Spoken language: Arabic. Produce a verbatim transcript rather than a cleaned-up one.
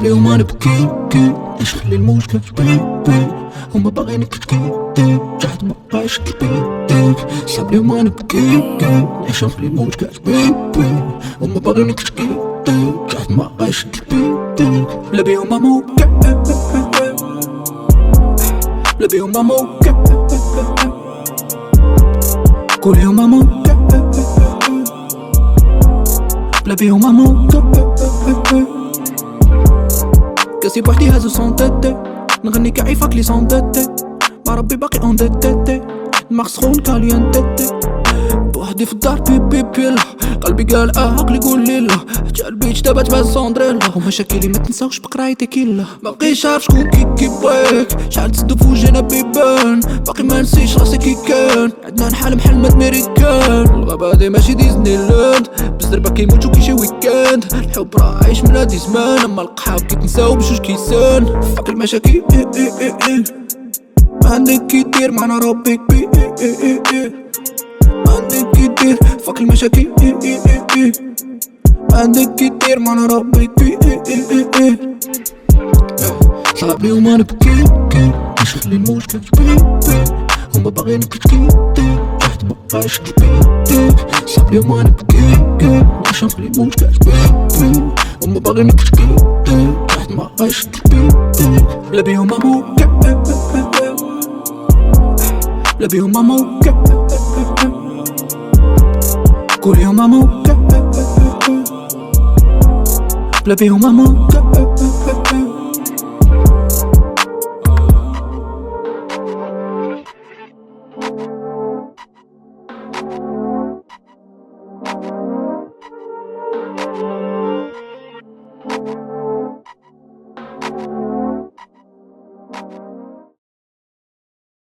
بيهم انا بكي كي ايش خلي المشكل بيبي هما باغينك تكيدي جحد ما بقاش كبيدي صعب ليهم انا بكي كي ايش نخلي المشكل بيبي هما باغينك تكيدي جحد ما بقاش كبيدي لا بيهم اموكا لا بيهم اموكا كل يوم اموكا لا بيهم اموكا كاسي بوحدي هازو سون تيتي نغني كعيفك لي سون تيتي مع ربي باقي اون دي تيتي دماغ سخون كاليان تيتي بوحدي في الدار بي بي بيلا قلبي قال اه عقلي يقول لي لا جا البيتش دابا تبان سوندريلا ومشاكلي ما تنساوش بقرايتي كيلا مابقيتش عارف شكون كي كيبغيك شحال تسدو في وجهنا بيبان باقي ما نسيش راسي كي كان عندنا نحال بحال مات ميريكان الغابة هادي ماشي ديزني لاند بزربة كيموتو كي شي ويكاند الحب راه عايش من هادي زمان اما القحاب كيتنساو بجوج كيسان فاك المشاكل إيه إيه إيه إيه. ما عندك كيدير معنا ربي بي إيه إيه إيه إيه. ما عندك كيدير فاك المشاكل إيه إيه إيه إيه. ما عندك كيدير معنا ربي بي إيه إيه إيه إيه. صعب ليهم انا بكي كي ايش خلي المشكل بيبي هما باغينك تكيدي جحد مبقاش كبيدي صعب ليهم انا بكي كي ايش نخلي المشكل بيبي هما باغينك تكيدي جحد مبقاش كبيدي لا بيهم اموكا لا بيهم اموكا كل يوم اموكا لا بيهم اموكا